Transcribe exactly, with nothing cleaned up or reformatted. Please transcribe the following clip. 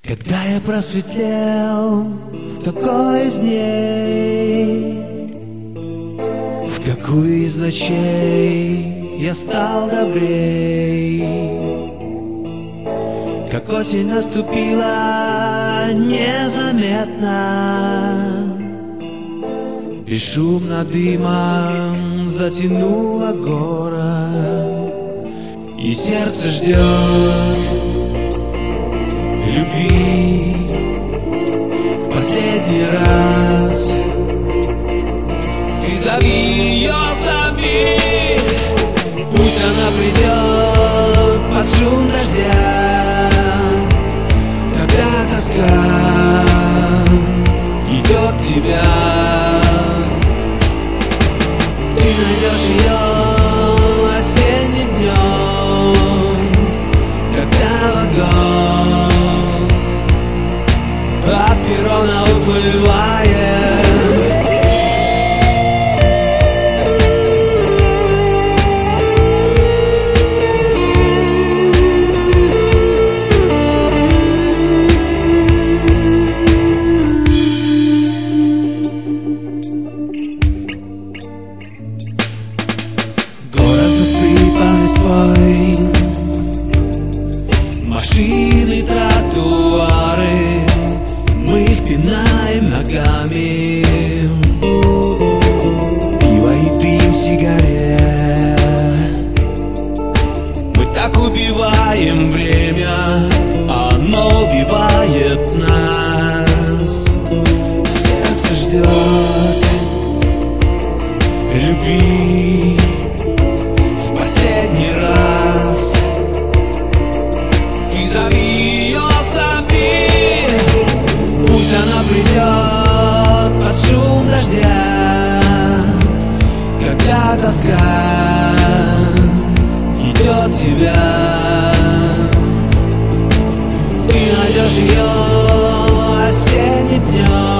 Когда я просветлел, в какой из дней, в какую из ночей я стал добрей, как осень наступила незаметно, бесшумно дымом затянуло город, и сердце ждет любви в последний раз. Ты зови ее, зови, пусть она придет под шум дождя, когда тоска идет тебя. Ты найдешь ее осенним днем, когда вагон от перрона уплывает. Город засыпан листвой, машины, тротуары, мы их пинаем ногами. Пиво и дым сигарет, мы так убиваем время, оно убивает нас. Сердце ждет любви в последний раз. Ты зови ее, зови, пусть она придет под шум дождя, когда тоска идет тебя. Ты найдешь ее осенним днем,